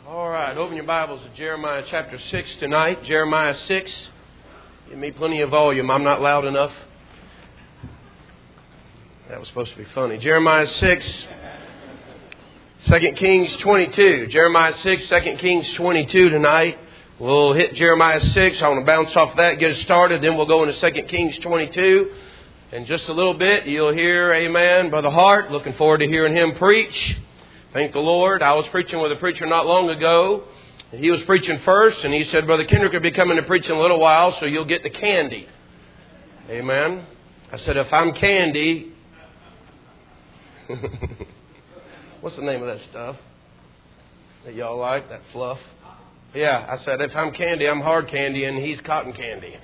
All right, open your Bibles to Jeremiah chapter 6 tonight. Jeremiah 6. Give me plenty of volume. I'm not loud enough. That was supposed to be funny. Jeremiah 6, 2 Kings 22. Jeremiah 6, 2 Kings 22 tonight. We'll hit Jeremiah 6. I want to bounce off that, get it started. Then we'll go into 2 Kings 22. In just a little bit, you'll hear, amen, Brother Hart. Looking forward to hearing him preach. Thank the Lord. I was preaching with a preacher not long ago. And he was preaching first. And he said, Brother Kendrick will be coming to preach in a little while, so you'll get the candy. Amen. I said, if I'm candy... What's the name of that stuff that y'all like, that fluff? Yeah, I said, if I'm candy, I'm hard candy, and he's cotton candy.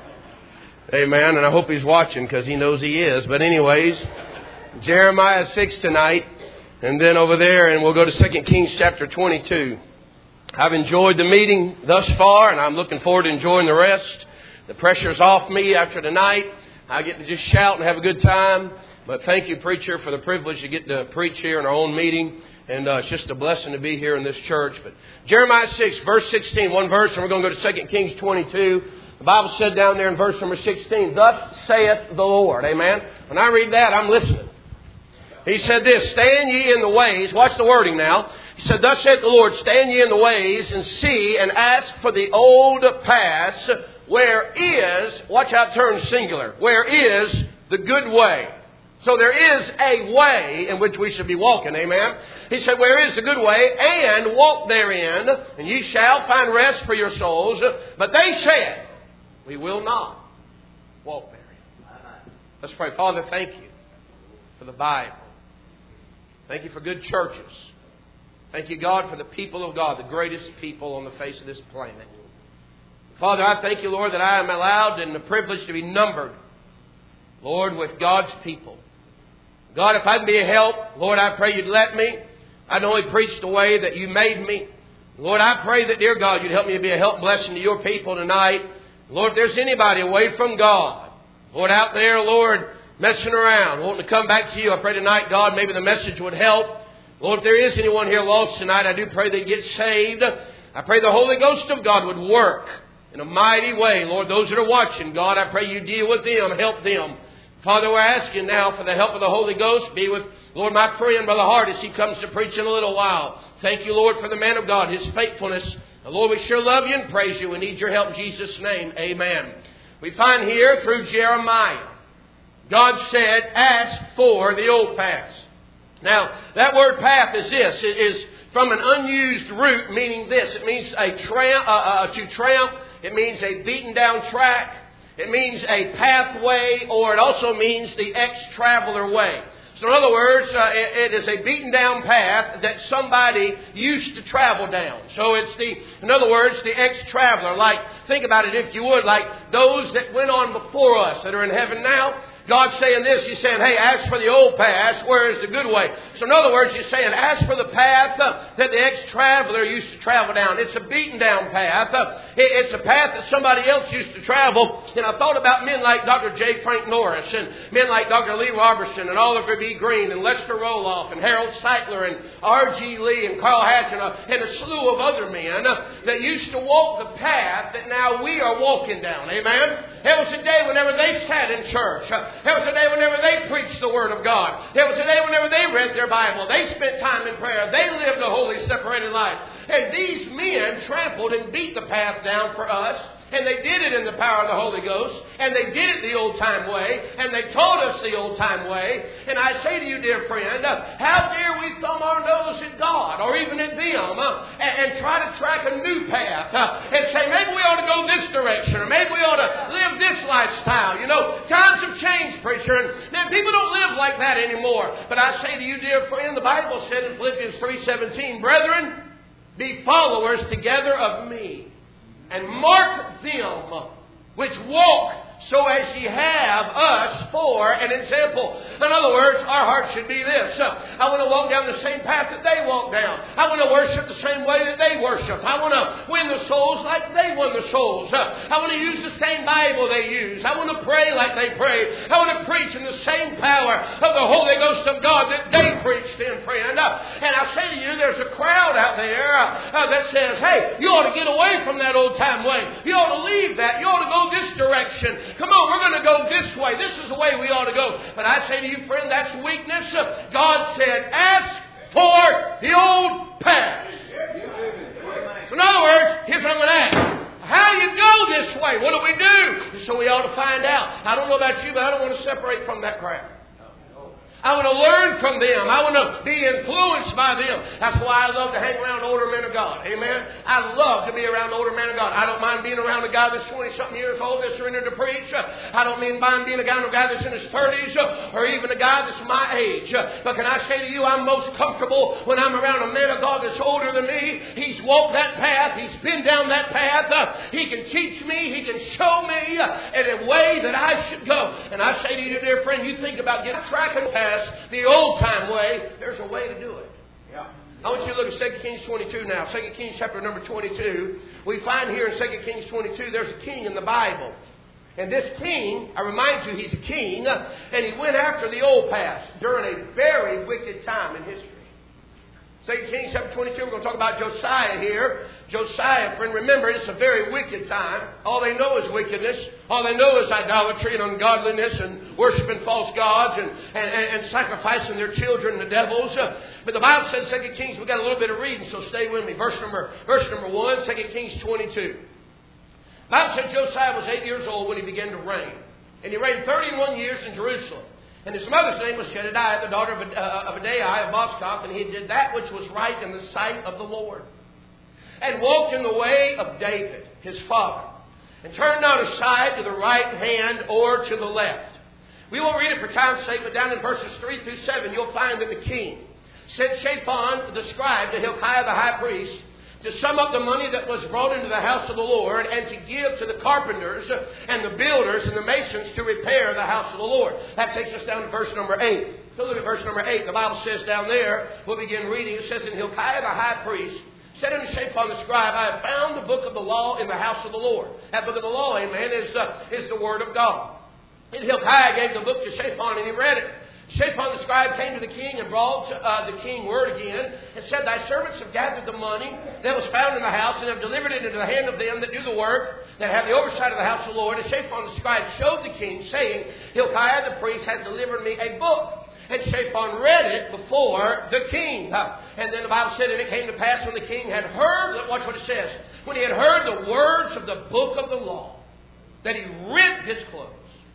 Amen. And I hope he's watching because he knows he is. But anyways, Jeremiah 6 tonight. And then over there, and we'll go to 2 Kings chapter 22. I've enjoyed the meeting thus far, and I'm looking forward to enjoying the rest. The pressure's off me after tonight. I get to just shout and have a good time. But thank you, preacher, for the privilege to get to preach here in our own meeting. And it's just a blessing to be here in this church. But Jeremiah 6, verse 16, one verse, and we're going to go to 2 Kings 22. The Bible said down there in verse number 16, Thus saith the Lord. Amen. When I read that, I'm listening. He said this, Stand ye in the ways. Watch the wording now. He said, Thus saith the Lord, Stand ye in the ways and see and ask for the old paths, where is, watch how it turns singular, where is the good way. So there is a way in which we should be walking. Amen. He said, Where is the good way? And walk therein, and ye shall find rest for your souls. But they said, We will not walk therein. Let's pray. Father, thank you for the Bible. Thank you for good churches. Thank you, God, for the people of God, the greatest people on the face of this planet. Father, I thank you, Lord, that I am allowed and the privilege to be numbered, Lord, with God's people. God, if I can be a help, Lord, I pray you'd let me. I'd only preach the way that you made me. Lord, I pray that, dear God, you'd help me to be a help and blessing to your people tonight. Lord, if there's anybody away from God, Lord, out there, Lord, messing around, wanting to come back to you, I pray tonight, God, maybe the message would help. Lord, if there is anyone here lost tonight, I do pray they get saved. I pray the Holy Ghost of God would work in a mighty way. Lord, those that are watching, God, I pray you deal with them, help them. Father, we're asking now for the help of the Holy Ghost. Be with, Lord, my friend, Brother Hart, as he comes to preach in a little while. Thank you, Lord, for the man of God, his faithfulness. And Lord, we sure love you and praise you. We need your help in Jesus' name. Amen. We find here through Jeremiah, God said, ask for the old paths. Now, that word path is this. It is from an unused root, meaning this. It means to tramp. It means a beaten down track. It means a pathway, or it also means the ex-traveler way. So in other words, it is a beaten down path that somebody used to travel down. So it's in other words, the ex-traveler. Like, think about it if you would, like those that went on before us that are in heaven now. God's saying this. He's saying, hey, ask for the old path. Where is the good way? So in other words, He's saying, ask for the path that the ex-traveler used to travel down. It's a beaten down path. It's a path that somebody else used to travel. And I thought about men like Dr. J. Frank Norris and men like Dr. Lee Robertson and Oliver B. Green and Lester Roloff and Harold Seitler and R.G. Lee and Carl Hatch and a slew of other men that used to walk the path that now we are walking down. Amen? There was a day whenever they sat in church. There was a day whenever they preached the Word of God. There was a day whenever they read their Bible. They spent time in prayer. They lived a holy, separated life. And these men trampled and beat the path down for us. And they did it in the power of the Holy Ghost. And they did it the old-time way. And they taught us the old-time way. And I say to you, dear friend, how dare we thumb our nose at God or even at them and try to track a new path and say, maybe we ought to go this direction or maybe we ought to live this lifestyle. You know, times have changed, preacher, and people don't live like that anymore. But I say to you, dear friend, the Bible said in Philippians 3:17, Brethren, be followers together of me, and mark them which walk so as ye have us for an example. In other words, our heart should be this. I want to walk down the same path that they walk down. I want to worship the same way that they worship. I want to win the souls like they won the souls. I want to use the same Bible they use. I want to pray like they pray. I want to preach in the same power of the Holy Ghost of God that they preached in, friend. And I say to you, there's a crowd out there that says, hey, you ought to get away from that old time way. You ought to leave that. You ought to go this direction. Come on, we're going to go this way. This is the way we ought to go. But I say to you, friend, that's weakness. God said, ask for the old path. So in other words, here's what I'm going to ask. How do you go this way? What do we do? So we ought to find out. I don't know about you, but I don't want to separate from that crowd. I want to learn from them. I want to be influenced by them. That's why I love to hang around older men of God. Amen. I love to be around older men of God. I don't mind being around a guy that's 20-something years old that's surrendered to preach. I don't mind being a guy that's in his 30s or even a guy that's my age. But can I say to you, I'm most comfortable when I'm around a man of God that's older than me. He's walked that path. He's been down that path. He can teach me. He can show me in a way that I should go. And I say to you, dear friend, you think about getting track and path the old time way, there's a way to do it. Yeah. I want you to look at 2 Kings 22 now. 2 Kings chapter number 22. We find here in 2 Kings 22 there's a king in the Bible. And this king, I remind you, he's a king, and he went after the old path during a very wicked time in history. 2 Kings chapter 22, we're going to talk about Josiah here. Josiah, friend, remember, it's a very wicked time. All they know is wickedness. All they know is idolatry and ungodliness and worshiping false gods and sacrificing their children to devils. But the Bible says, 2 Kings, we've got a little bit of reading, so stay with me. Verse number 1, 2 Kings 22. The Bible says Josiah was 8 years old when he began to reign. And he reigned 31 years in Jerusalem. And his mother's name was Jedediah, the daughter of Adaiah of Boscath, and he did that which was right in the sight of the Lord, and walked in the way of David, his father, and turned not aside to the right hand or to the left. We won't read it for time's sake, but down in verses 3 through 7, you'll find that the king sent Shaphan the scribe to Hilkiah the high priest to sum up the money that was brought into the house of the Lord and to give to the carpenters and the builders and the masons to repair the house of the Lord. That takes us down to verse number 8. So look at verse number 8. The Bible says down there, we'll begin reading. It says, "And Hilkiah the high priest said unto Shaphan the scribe, I have found the book of the law in the house of the Lord." That book of the law, amen, is the word of God. And Hilkiah gave the book to Shaphan and he read it. Shaphan the scribe came to the king and brought the king word again and said, "Thy servants have gathered the money that was found in the house and have delivered it into the hand of them that do the work, that have the oversight of the house of the Lord." And Shaphan the scribe showed the king, saying, "Hilkiah the priest has delivered me a book." And Shaphan read it before the king. And then the Bible said, "And it came to pass when the king had heard," watch what it says, "when he had heard the words of the book of the law, that he rent his clothes.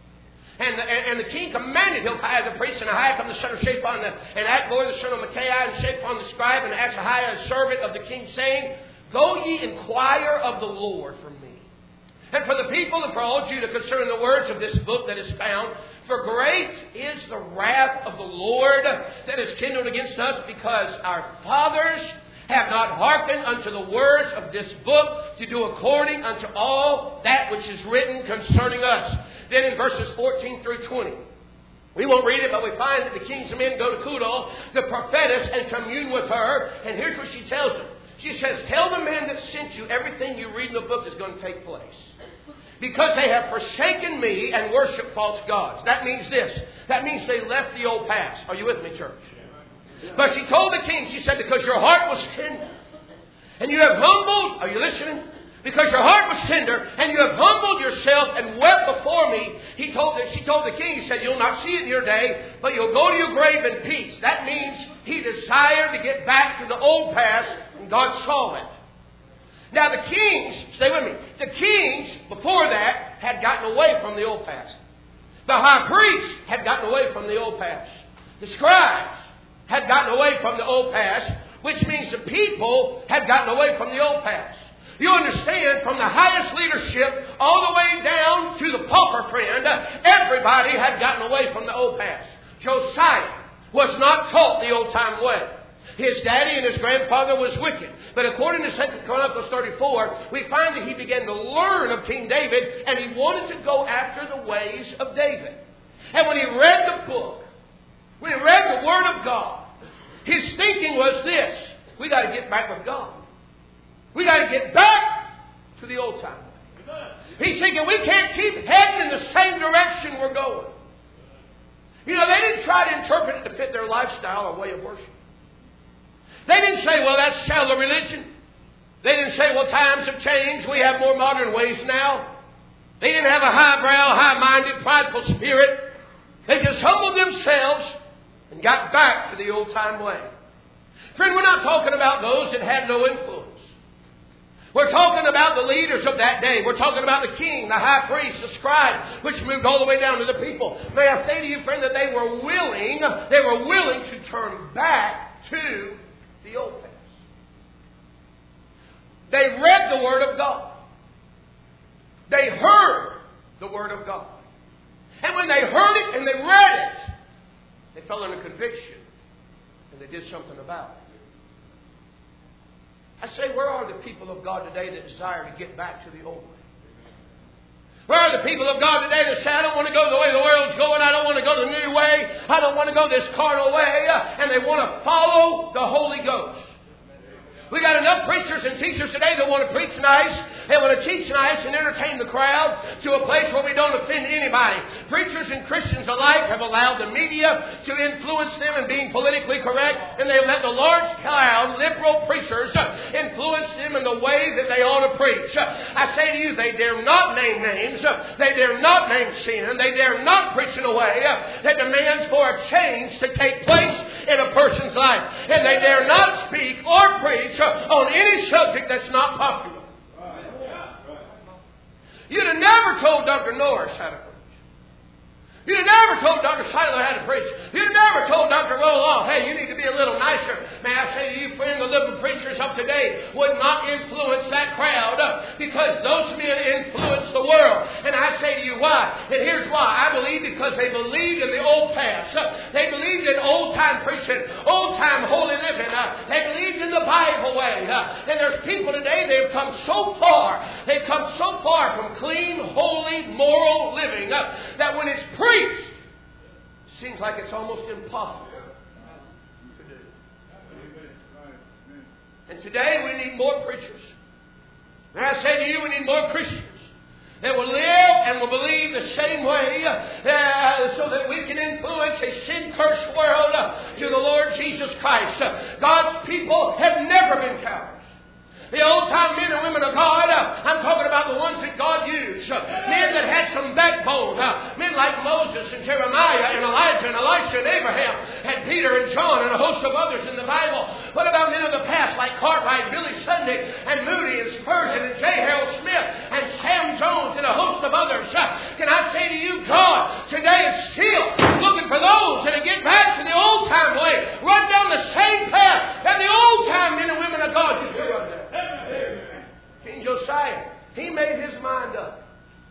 And the king commanded Hilkiah the priest and Ahiakim the son of Shaphan and Achbor the son of Micaiah and Shaphan the scribe and Asaiah the servant of the king, saying, Go ye inquire of the Lord for me, and for the people and for all Judah concerning the words of this book that is found. For great is the wrath of the Lord that is kindled against us, because our fathers have not hearkened unto the words of this book to do according unto all that which is written concerning us." Then in verses 14 through 20, we won't read it, but we find that the king's men go to Kudal, the prophetess, and commune with her. And here's what she tells them. She says, "Tell the man that sent you everything you read in the book is going to take place. Because they have forsaken me and worshiped false gods." That means this. That means they left the old paths. Are you with me, church? But she told the king, she said, "Because your heart was tender, and you have humbled," are you listening? "Because your heart was tender, and you have humbled yourself and wept before me." She told the king, he said, "You'll not see it in your day, but you'll go to your grave in peace." That means he desired to get back to the old paths, and God saw it. Now the kings, stay with me, the kings before that had gotten away from the old paths. The high priest had gotten away from the old paths. The scribes had gotten away from the old paths, which means the people had gotten away from the old paths. You understand, from the highest leadership all the way down to the pauper friend, everybody had gotten away from the old paths. Josiah was not taught the old time way. His daddy and his grandfather was wicked. But according to 2 Chronicles 34, we find that he began to learn of King David, and he wanted to go after the ways of David. And when he read the book, when he read the Word of God, his thinking was this: we got to get back with God. We got to get back to the old time. He's thinking we can't keep heading in the same direction we're going. You know, they didn't try to interpret it to fit their lifestyle or way of worship. They didn't say, well, that's shallow religion. They didn't say, well, times have changed. We have more modern ways now. They didn't have a highbrow, high-minded, prideful spirit. They just humbled themselves and got back to the old-time way. Friend, we're not talking about those that had no influence. We're talking about the leaders of that day. We're talking about the king, the high priest, the scribe, which moved all the way down to the people. May I say to you, friend, that they were willing to turn back to the old past. They read the Word of God. They heard the Word of God. And when they heard it and they read it, they fell into conviction and they did something about it. I say, where are the people of God today that desire to get back to the old way? Where are the people of God today that say, I don't want to go the way the world's going. I don't want to go the new way. I don't want to go this carnal way. And they want to follow the Holy Ghost. We got enough preachers and teachers today that want to preach nice. They want to teach nice and entertain the crowd to a place where we don't offend anybody. Preachers and Christians alike have allowed the media to influence them in being politically correct, and they've let the large crowd, liberal preachers, influence them in the way that they ought to preach. I say to you, they dare not name names. They dare not name sin. They dare not preach in a way that demands for a change to take place in a person's life. And they dare not speak or preach on any subject that's not popular. You'd have never told Dr. Norris how to preach. You'd have never told Dr. Seiler how to preach. You'd have never told Dr. Roloff, hey, you need to be a little nicer. May I say to you, friend, the liberal preachers of today would not influence that crowd because those men influence the world. And I say to you, why? And here's why. I believe because they believed in the old past. They believed in old-time preaching, old-time holy living. They believed in the Bible way. And there's people today, they've come so far. They've come so far from clean, holy, moral living that when it's preached, it seems like it's almost impossible to do. And today we need more preachers. And I say to you, we need more Christians that will live and will believe the same way so that we can influence a sin-cursed world to the Lord Jesus Christ. God's people have never been cowards. The old-time men and women of God, I'm talking about the ones that God used. Men that had some backbone. Men like Moses and Jeremiah and Elijah and Elisha and Abraham and Peter and John and a host of others in the Bible. What about men of the past like Cartwright, Billy Sunday and Moody and Spurgeon and J. Harold Smith and Sam Jones and a host of others? Can I say to you, God today is still looking for those that get back to the old-time way. Run down the same path that the old-time men and women of God used to run down. King Josiah, he made his mind up.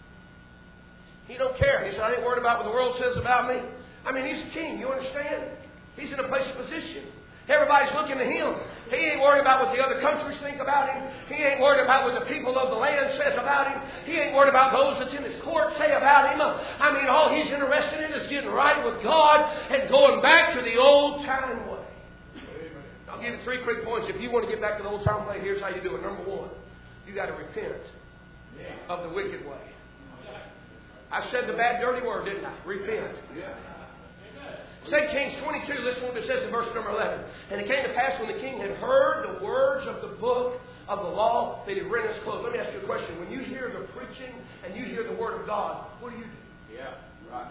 He don't care. He said, I ain't worried about what the world says about me. I mean, he's a king. You understand? He's in a place of position. Everybody's looking to him. He ain't worried about what the other countries think about him. He ain't worried about what the people of the land says about him. He ain't worried about those that's in his court say about him. I mean, all he's interested in is getting right with God and going back to the old time way. I'll give you 3 quick points. If you want to get back to the old time way, here's how you do it. Number 1, you got to repent of the wicked way. I said the bad, dirty word, didn't I? Repent. 2 Kings 22, listen to what it says in verse number 11. And it came to pass when the king had heard the words of the book of the law that he rent his clothes. Let me ask you a question. When you hear the preaching and you hear the word of God, what do you do? Yeah, right.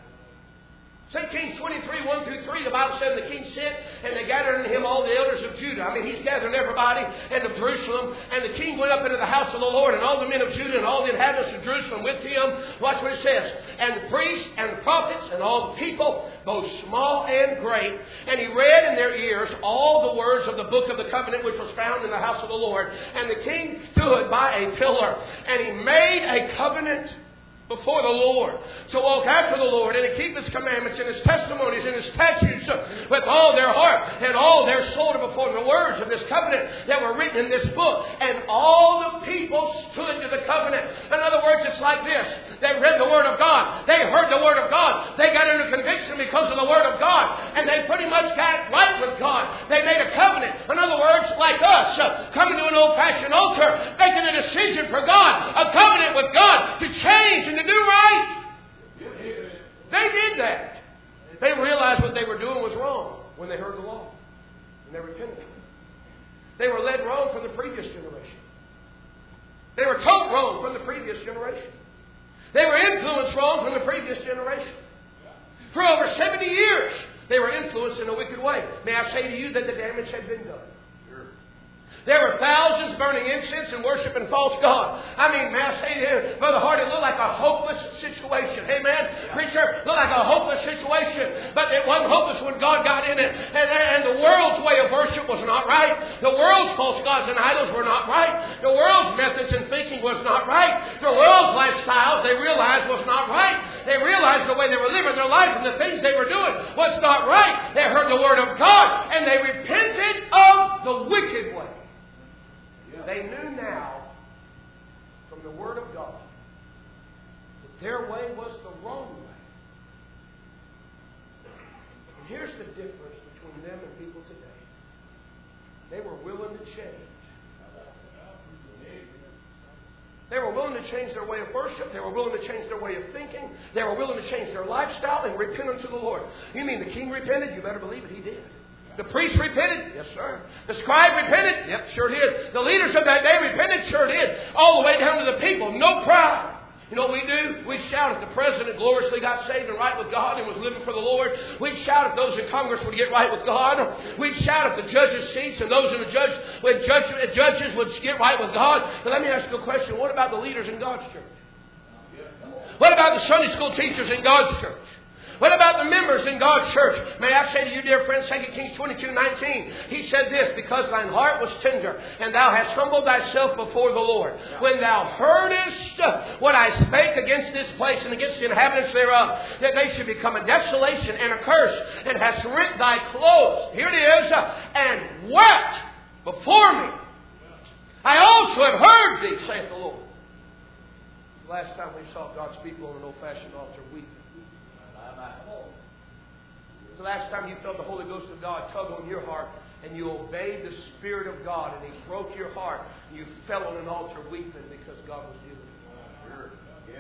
2 Kings 23, 1 through 3, the Bible said the king sent and they gathered unto him all the elders of Judah. I mean, he's gathering everybody and of Jerusalem. And the king went up into the house of the Lord and all the men of Judah and all the inhabitants of Jerusalem with him. Watch what it says. And the priests and the prophets and all the people, both small and great. And he read in their ears all the words of the book of the covenant which was found in the house of the Lord. And the king stood by a pillar and he made a covenant before the Lord, to walk after the Lord and to keep His commandments and His testimonies and His statutes with all their heart and all their soul to perform the words of this covenant that were written in this book. And all the people stood to the covenant. In other words, it's like this. They read the Word of God. They heard the Word of God. They got under conviction because of the Word of God. And they pretty much got right with God. They made a covenant. In other words, like us, coming to an old-fashioned altar, making a decision for God, a covenant with God to change and to do right. They did that. They realized what they were doing was wrong when they heard the law. And they repented. They were led wrong from the previous generation. They were taught wrong from the previous generation. They were influenced wrong from the previous generation. For over 70 years, they were influenced in a wicked way. May I say to you that the damage had been done. There were thousands burning incense and worshiping false gods. I mean, may I say to you, Brother Hart, it looked like a hopeless situation. Amen? Preacher, it looked like a hopeless situation. But it wasn't hopeless when God got in it. And the world's way of worship was not right. The world's false gods and idols were not right. The world's methods and thinking was not right. The world's lifestyles, they realized, was not right. They realized the way they were living their life and the things they were doing was not right. They heard the Word of God and they repented of the wicked way. They knew now from the Word of God that their way was the wrong way. And here's the difference between them and people today. They were willing to change. They were willing to change their way of worship. They were willing to change their way of thinking. They were willing to change their lifestyle and repent unto the Lord. You mean the king repented? You better believe it, he did. The priest repented? Yes, sir. The scribe repented? Yep, sure did. The leaders of that day repented? Sure did. All the way down to the people. No pride. You know what we do? We'd shout if the president gloriously got saved and right with God and was living for the Lord. We'd shout if those in Congress would get right with God. We'd shout if the judges' seats and those in the judges would get right with God. But let me ask you a question. What about the leaders in God's church? What about the Sunday school teachers in God's church? What about the members in God's church? May I say to you, dear friends, 2 Kings 22:19, he said this, because thine heart was tender, and thou hast humbled thyself before the Lord. When thou heardest what I spake against this place and against the inhabitants thereof, that they should become a desolation and a curse, and hast rent thy clothes, here it is, and wept before me. I also have heard thee, saith the Lord. The last time we saw God's people on an old-fashioned altar weeping. The last time you felt the Holy Ghost of God tug on your heart and you obeyed the Spirit of God and He broke your heart and you fell on an altar weeping because God was dealing with you.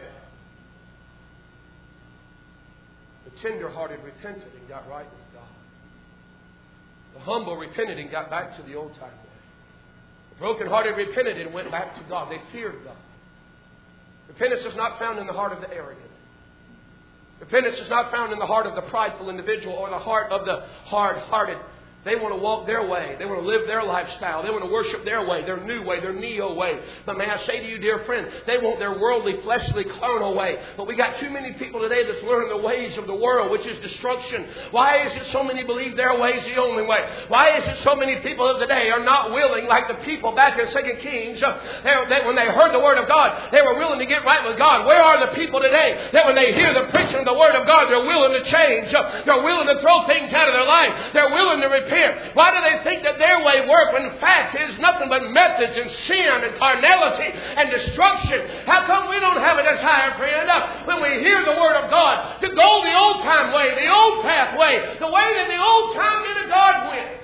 The tender-hearted repented and got right with God. The humble repented and got back to the old time way. The broken-hearted repented and went back to God. They feared God. Repentance is not found in the heart of the arrogant. Repentance is not found in the heart of the prideful individual or the heart of the hard-hearted. They want to walk their way. They want to live their lifestyle. They want to worship their way, their new way, their neo way. But may I say to you, dear friend, they want their worldly, fleshly, carnal way. But we got too many people today that's learning the ways of the world, which is destruction. Why is it so many believe their way is the only way? Why is it so many people of the day are not willing, like the people back in 2 Kings, when they heard the Word of God, they were willing to get right with God. Where are the people today that when they hear the preaching of the Word of God, they're willing to change? They're willing to throw things out of their life. They're willing to repent. Why do they think that their way works when in fact it is nothing but methods and sin and carnality and destruction? How come we don't have a desire, friend, when we hear the Word of God, to go the old time way, the old pathway, the way that the old time men of God went?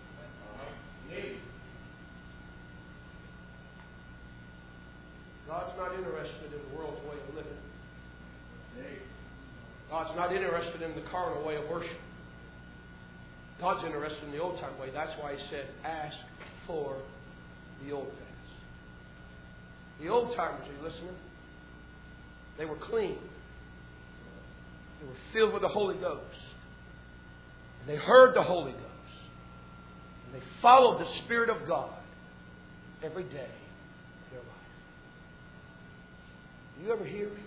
God's not interested in the world's way of living. God's not interested in the carnal way of worship. God's interested in the old-time way. That's why He said, ask for the old paths. The old-timers, are you listening? They were clean. They were filled with the Holy Ghost. And they heard the Holy Ghost. And they followed the Spirit of God every day of their life. Do you ever hear Him?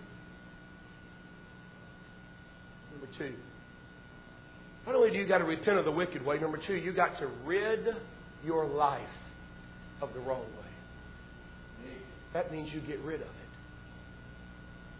Number 2. Not only do you got to repent of the wicked way, number 2, you got to rid your life of the wrong way. That means you get rid of it.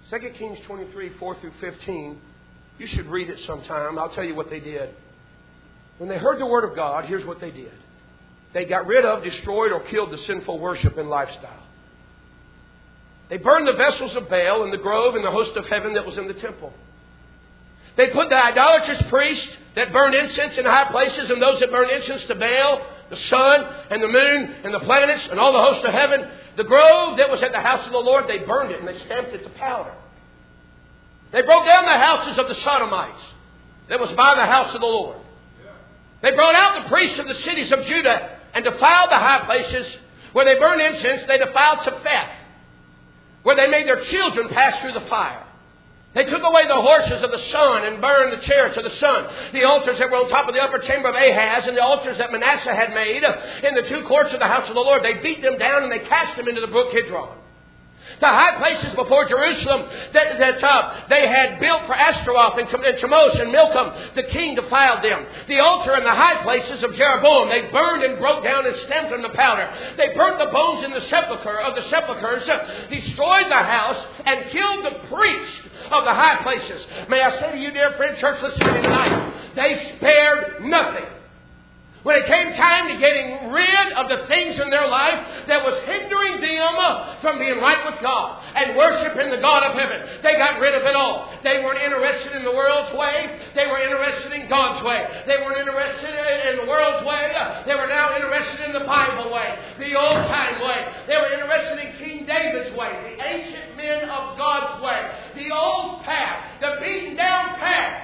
2 Kings 23, 4 through 15. You should read it sometime. I'll tell you what they did. When they heard the Word of God, here's what they did. They got rid of, destroyed, or killed the sinful worship and lifestyle. They burned the vessels of Baal and the grove and the host of heaven that was in the temple. They put the idolatrous priests that burned incense in high places and those that burned incense to Baal, the sun and the moon and the planets and all the hosts of heaven. The grove that was at the house of the Lord, they burned it and they stamped it to powder. They broke down the houses of the Sodomites that was by the house of the Lord. They brought out the priests of the cities of Judah and defiled the high places. Where they burned incense, they defiled Topheth, where they made their children pass through the fire. They took away the horses of the sun and burned the chariots of the sun. The altars that were on top of the upper chamber of Ahaz and the altars that Manasseh had made in the two courts of the house of the Lord, they beat them down and they cast them into the brook Kidron. The high places before Jerusalem that they had built for Ashtaroth and Chemosh and Milcom, the king defiled them. The altar and the high places of Jeroboam, they burned and broke down and stamped them to powder. They burnt the bones in the sepulchres, destroyed the house, and killed the priest of the high places. May I say to you, dear friend, church, listen to me tonight. They spared nothing. When it came time to getting rid of the things in their life that was hindering them from being right with God and worshiping the God of heaven, they got rid of it all. They weren't interested in the world's way. They were interested in God's way. They weren't interested in the world's way. They were now interested in the Bible way, the old-time way. They were interested in King David's way, the ancient men of God's way, the old path, the beaten-down path.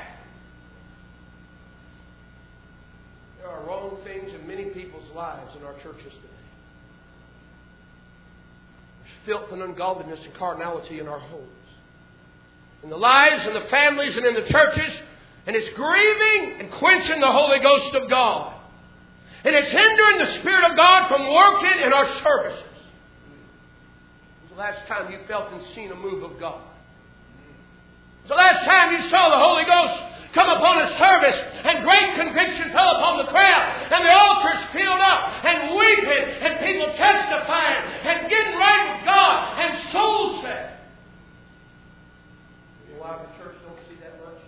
There are wrong things in many people's lives in our churches today. There's filth and ungodliness and carnality in our homes, in the lives and the families and in the churches, and it's grieving and quenching the Holy Ghost of God. And it's hindering the Spirit of God from working in our services. When was the last time you felt and seen a move of God? When was the last time you saw the Holy Ghost come upon a service and great conviction fell upon the crowd and the altars filled up and weeping and people testifying and getting right with God and souls saved? You know why the church don't see that much?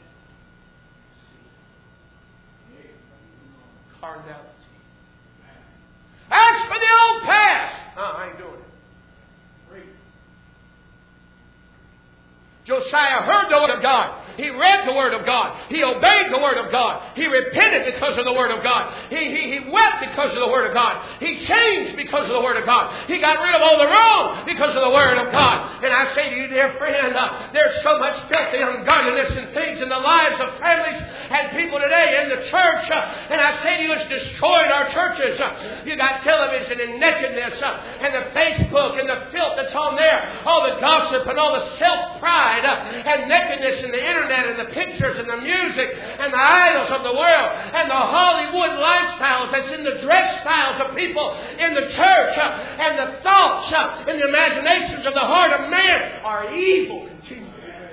Carnality. As for the old past, I ain't doing it. Josiah heard the Word of God. He read the Word of God. He obeyed the Word of God. He repented because of the Word of God. He wept because of the Word of God. He changed because of the Word of God. He got rid of all the wrong because of the Word of God. And I say to you, dear friend, there's so much filthy ungodliness and things in the lives of families and people today in the church. And I say to you, it's destroyed our churches. You got television and nakedness and the Facebook and the filth that's on there. All the gossip and all the self-pride and nakedness and the internet and the pictures and the music and the idols of the world and the Hollywood lifestyles that's in the dress styles of people in the church and the thoughts and the imaginations of the heart of man are evil continually.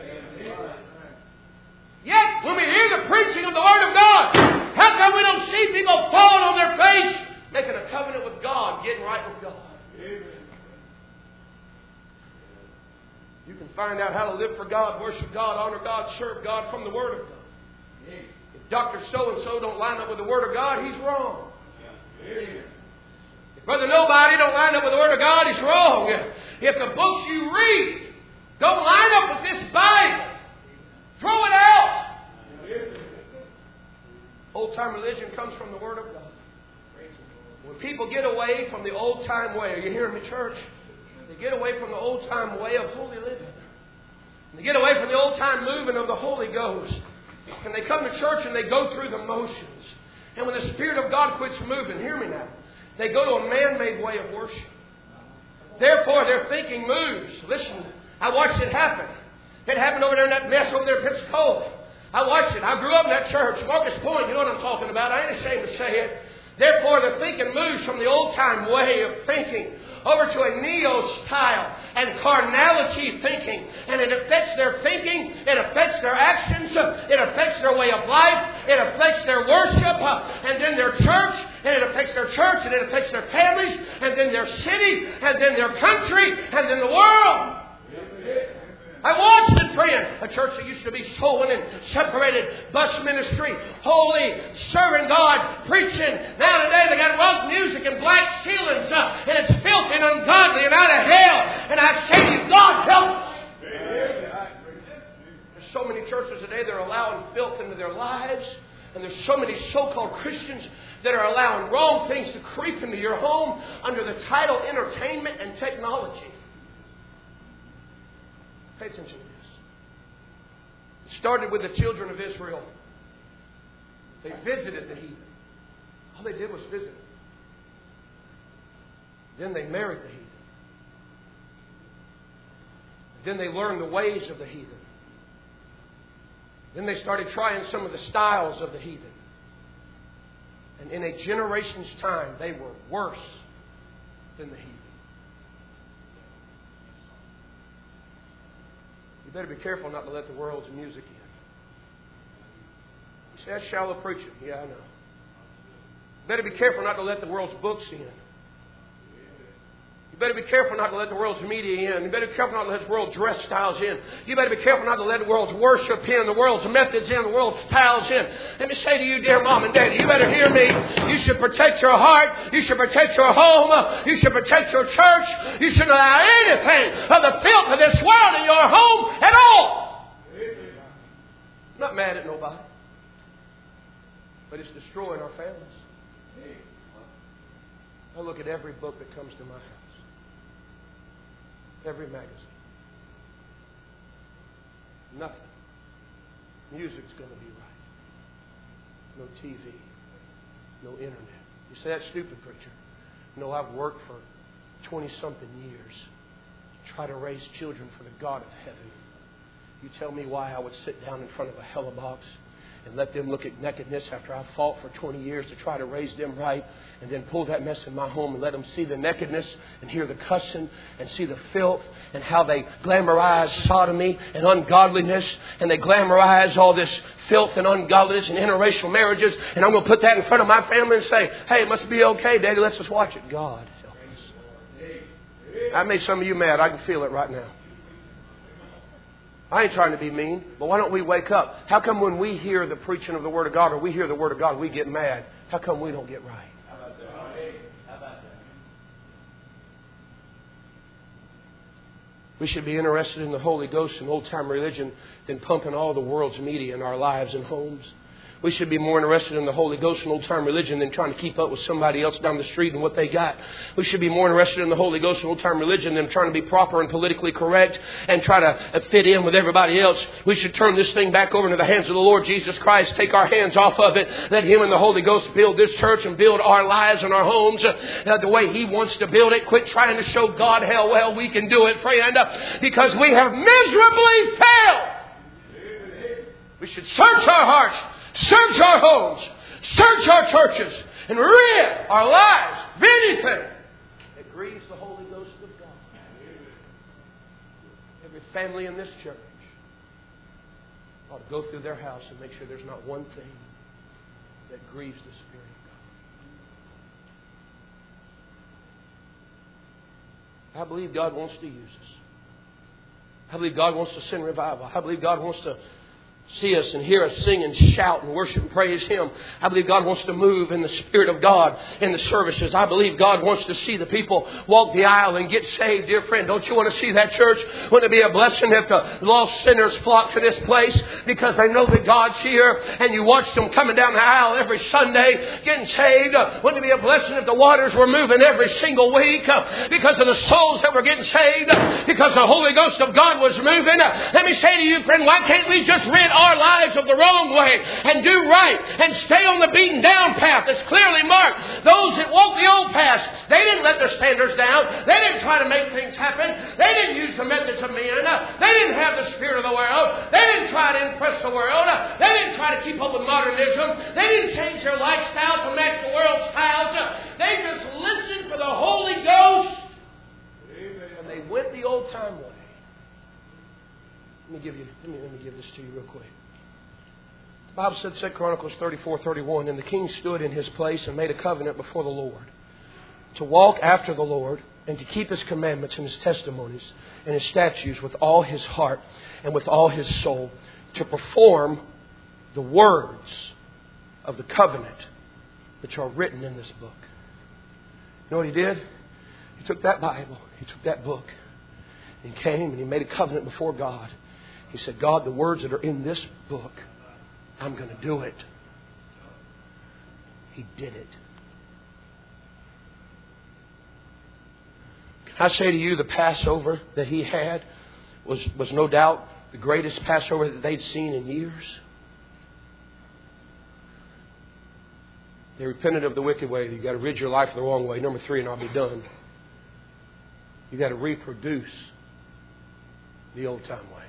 Yet, when we hear the preaching of the Word of God, how come we don't see people falling on their face, making a covenant with God, getting right with God? Amen. You can find out how to live for God, worship God, honor God, serve God from the Word of God. If Dr. So-and-so don't line up with the Word of God, he's wrong. If Brother Nobody don't line up with the Word of God, he's wrong. If the books you read don't line up with this Bible, throw it out. Old-time religion comes from the Word of God. When people get away from the old-time way, are you hearing me, church? They get away from the old-time way of holy living. They get away from the old-time moving of the Holy Ghost. And they come to church and they go through the motions. And when the Spirit of God quits moving, hear me now, they go to a man-made way of worship. Therefore, their thinking moves. Listen, I watched it happen. It happened over there in that mess over there in Pensacola. I watched it. I grew up in that church. Marcus Point, you know what I'm talking about. I ain't ashamed to say it. Therefore, their thinking moves from the old-time way of thinking over to a neo-style and carnality thinking. And it affects their thinking, it affects their actions, it affects their way of life, it affects their worship, and then their church, and it affects their church, and it affects their families, and then their city, and then their country, and then the world. I watched the trend. A church that used to be soul winning, separated, bus ministry, holy, serving God, preaching. Now today they got rock music and black ceilings, and it's filthy and ungodly and out of hell. And I say to you, God help us. There's so many churches today that are allowing filth into their lives. And there's so many so-called Christians that are allowing wrong things to creep into your home under the title entertainment and technology. Pay attention to this. It started with the children of Israel. They visited the heathen. All they did was visit. Then they married the heathen. Then they learned the ways of the heathen. Then they started trying some of the styles of the heathen. And in a generation's time, they were worse than the heathen. You better be careful not to let the world's music in. You say, that's shallow preaching. Yeah, I know. You better be careful not to let the world's books in. You better be careful not to let the world's media in. You better be careful not to let the world's dress styles in. You better be careful not to let the world's worship in, the world's methods in, the world's styles in. Let me say to you, dear mom and daddy, you better hear me. You should protect your heart. You should protect your home. You should protect your church. You shouldn't allow anything of the filth of this world in your home at all. I'm not mad at nobody. But it's destroying our families. I look at every book that comes to my house. Every magazine. Nothing. Music's going to be right. No TV. No internet. You say, that's stupid, preacher. No, I've worked for 20-something years to try to raise children for the God of heaven. You tell me why I would sit down in front of a hella box and let them look at nakedness after I fought for 20 years to try to raise them right, and then pull that mess in my home and let them see the nakedness and hear the cussing and see the filth and how they glamorize sodomy and ungodliness, and they glamorize all this filth and ungodliness and interracial marriages, and I'm going to put that in front of my family and say, hey, it must be okay, Daddy, let's just watch it. God help us. I made some of you mad. I can feel it right now. I ain't trying to be mean, but why don't we wake up? How come when we hear the preaching of the Word of God or we hear the Word of God, we get mad? How come we don't get right? How about that? We should be interested in the Holy Ghost and old-time religion than pumping all the world's media in our lives and homes. We should be more interested in the Holy Ghost and old-time religion than trying to keep up with somebody else down the street and what they got. We should be more interested in the Holy Ghost and old-time religion than trying to be proper and politically correct and try to fit in with everybody else. We should turn this thing back over into the hands of the Lord Jesus Christ. Take our hands off of it. Let Him and the Holy Ghost build this church and build our lives and our homes the way He wants to build it. Quit trying to show God how well we can do it, friend, because we have miserably failed. We should search our hearts. Search our homes, search our churches, and rid our lives of anything that grieves the Holy Ghost of God. Every family in this church ought to go through their house and make sure there's not one thing that grieves the Spirit of God. I believe God wants to use us. I believe God wants to send revival. I believe God wants to see us and hear us sing and shout and worship and praise Him. I believe God wants to move in the Spirit of God in the services. I believe God wants to see the people walk the aisle and get saved. Dear friend, don't you want to see that church? Wouldn't it be a blessing if the lost sinners flock to this place because they know that God's here, and you watch them coming down the aisle every Sunday getting saved? Wouldn't it be a blessing if the waters were moving every single week because of the souls that were getting saved, because the Holy Ghost of God was moving? Let me say to you, friend, why can't we just rid our lives of the wrong way and do right and stay on the beaten down path that's clearly marked? Those that walk the old path, they didn't let their standards down. They didn't try to make things happen. They didn't use the methods of men. They didn't have the spirit of the world. They didn't try to impress the world. They didn't try to keep up with modernism. They didn't change their lifestyle to match the world's styles. They just listened for the Holy Ghost. And they went the old time way. Let me give this to you real quick. The Bible said, 2 Chronicles 34:31, and the king stood in his place and made a covenant before the Lord to walk after the Lord and to keep His commandments and His testimonies and His statutes with all his heart and with all his soul, to perform the words of the covenant which are written in this book. You know what He did? He took that Bible, He took that book, and came and He made a covenant before God. He said, God, the words that are in this book, I'm going to do it. He did it. Can I say to you, the Passover that He had was no doubt the greatest Passover that they'd seen in years. They repented of the wicked way. You've got to rid your life of the wrong way. Number 3, and I'll be done. You've got to reproduce the old time way.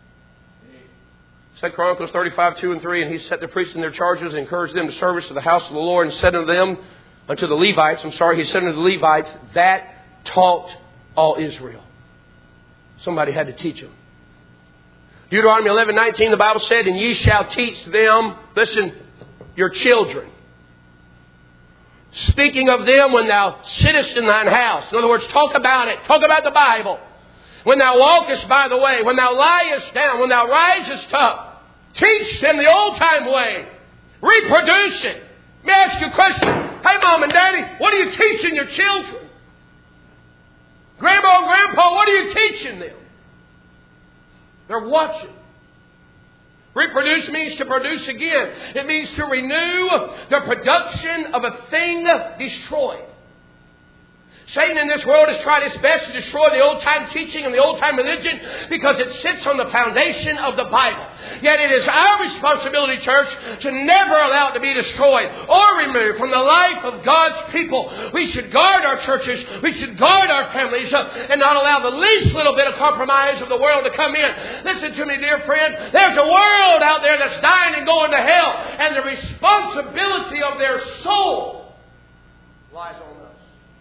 2 Chronicles 35, 2 and 3, and He set the priests in their charges and encouraged them to service to the house of the Lord, and said unto the Levites, He said unto the Levites, that taught all Israel. Somebody had to teach them. Deuteronomy 11:19, the Bible said, and ye shall teach them, listen, your children. Speaking of them when thou sittest in thine house. In other words, talk about it. Talk about the Bible. When thou walkest by the way, when thou liest down, when thou risest up, teach them the old time way. Reproduce it. Let me ask you a question. Hey, Mom and Daddy, what are you teaching your children? Grandma and Grandpa, what are you teaching them? They're watching. Reproduce means to produce again. It means to renew the production of a thing destroyed. Satan in this world has tried his best to destroy the old-time teaching and the old-time religion because it sits on the foundation of the Bible. Yet it is our responsibility, church, to never allow it to be destroyed or removed from the life of God's people. We should guard our churches. We should guard our families and not allow the least little bit of compromise of the world to come in. Listen to me, dear friend. There's a world out there that's dying and going to hell, and the responsibility of their soul lies on us.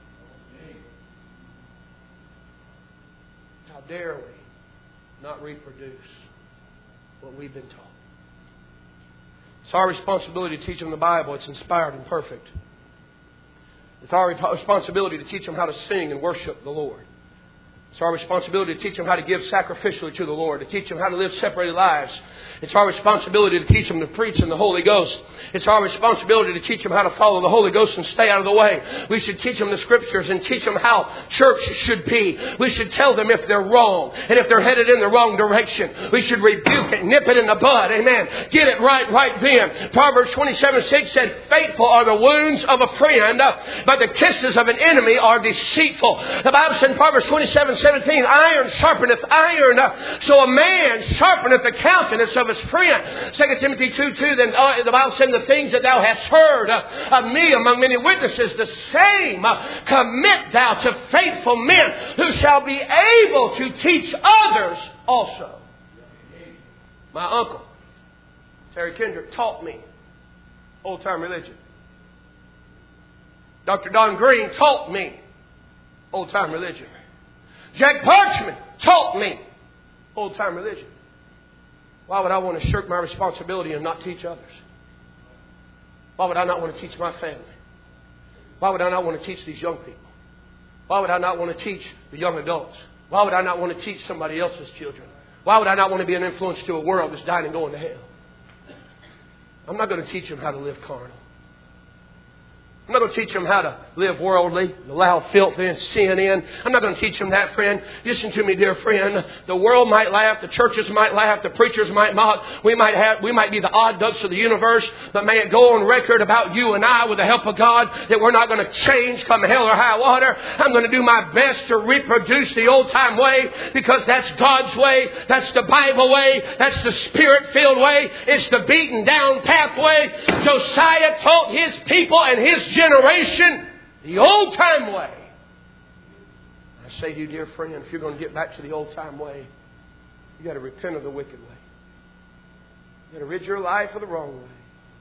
How dare we not reproduce what we've been taught? It's our responsibility to teach them the Bible. It's inspired and perfect. It's our responsibility to teach them how to sing and worship the Lord. It's our responsibility to teach them how to give sacrificially to the Lord, to teach them how to live separated lives. It's our responsibility to teach them to preach in the Holy Ghost. It's our responsibility to teach them how to follow the Holy Ghost and stay out of the way. We should teach them the Scriptures and teach them how church should be. We should tell them if they're wrong and if they're headed in the wrong direction. We should rebuke it, nip it in the bud. Amen. Get it right then. Proverbs 27:6 said, faithful are the wounds of a friend, but the kisses of an enemy are deceitful. The Bible said in Proverbs 27:17, iron sharpeneth iron, so a man sharpeneth the countenance of his friend. 2 Timothy 2:2, then the Bible said, the things that thou hast heard of me among many witnesses, the same commit thou to faithful men who shall be able to teach others also. My uncle, Terry Kendrick, taught me old-time religion. Dr. Don Green taught me old-time religion. Jack Parchman taught me old-time religion. Why would I want to shirk my responsibility and not teach others? Why would I not want to teach my family? Why would I not want to teach these young people? Why would I not want to teach the young adults? Why would I not want to teach somebody else's children? Why would I not want to be an influence to a world that's dying and going to hell? I'm not going to teach them how to live carnal. I'm not going to teach them how to live worldly, allow filth and sin in. I'm not going to teach them that, friend. Listen to me, dear friend. The world might laugh. The churches might laugh. The preachers might mock. We might be the odd ducks of the universe. But may it go on record about you and I, with the help of God, that we're not going to change come hell or high water. I'm going to do my best to reproduce the old-time way, because that's God's way. That's the Bible way. That's the Spirit-filled way. It's the beaten-down pathway. Josiah taught his people and his generation the old-time way. I say to you, dear friend, if you're going to get back to the old-time way, you've got to repent of the wicked way. You've got to rid your life of the wrong way.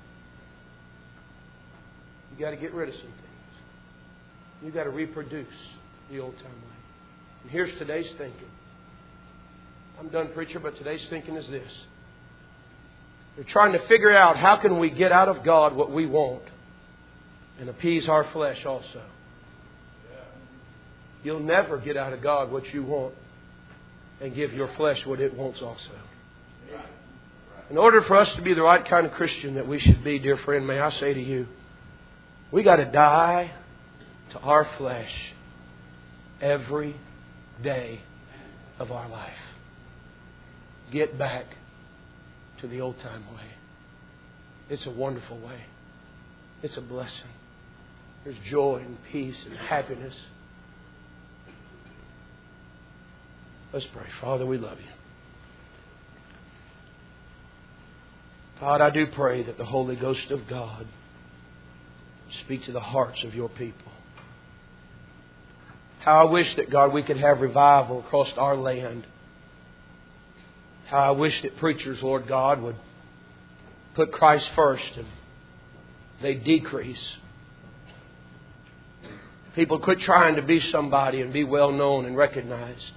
You've got to get rid of some things. You've got to reproduce the old-time way. And here's today's thinking. I'm done, preacher, but today's thinking is this. We're trying to figure out, how can we get out of God what we want and appease our flesh also? You'll never get out of God what you want and give your flesh what it wants also. In order for us to be the right kind of Christian that we should be, dear friend, may I say to you, we got to die to our flesh every day of our life. Get back to the old time way. It's a wonderful way. It's a blessing. There's joy and peace and happiness. Let's pray. Father, we love you. God, I do pray that the Holy Ghost of God speak to the hearts of your people. How I wish that, God, we could have revival across our land. How I wish that preachers, Lord God, would put Christ first and they decrease. People quit trying to be somebody and be well known and recognized.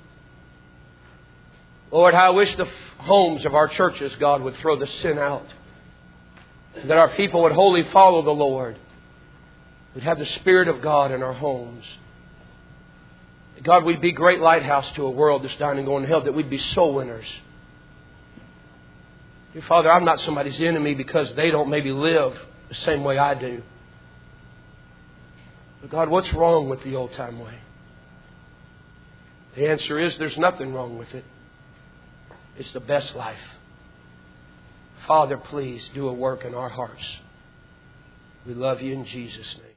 Lord, how I wish the homes of our churches, God, would throw the sin out. That our people would wholly follow the Lord. We'd have the Spirit of God in our homes. God, we'd be great lighthouse to a world that's dying and going to hell. That we'd be soul winners. Dear Father, I'm not somebody's enemy because they don't maybe live the same way I do. But God, what's wrong with the old time way? The answer is there's nothing wrong with it. It's the best life. Father, please do a work in our hearts. We love you in Jesus' name.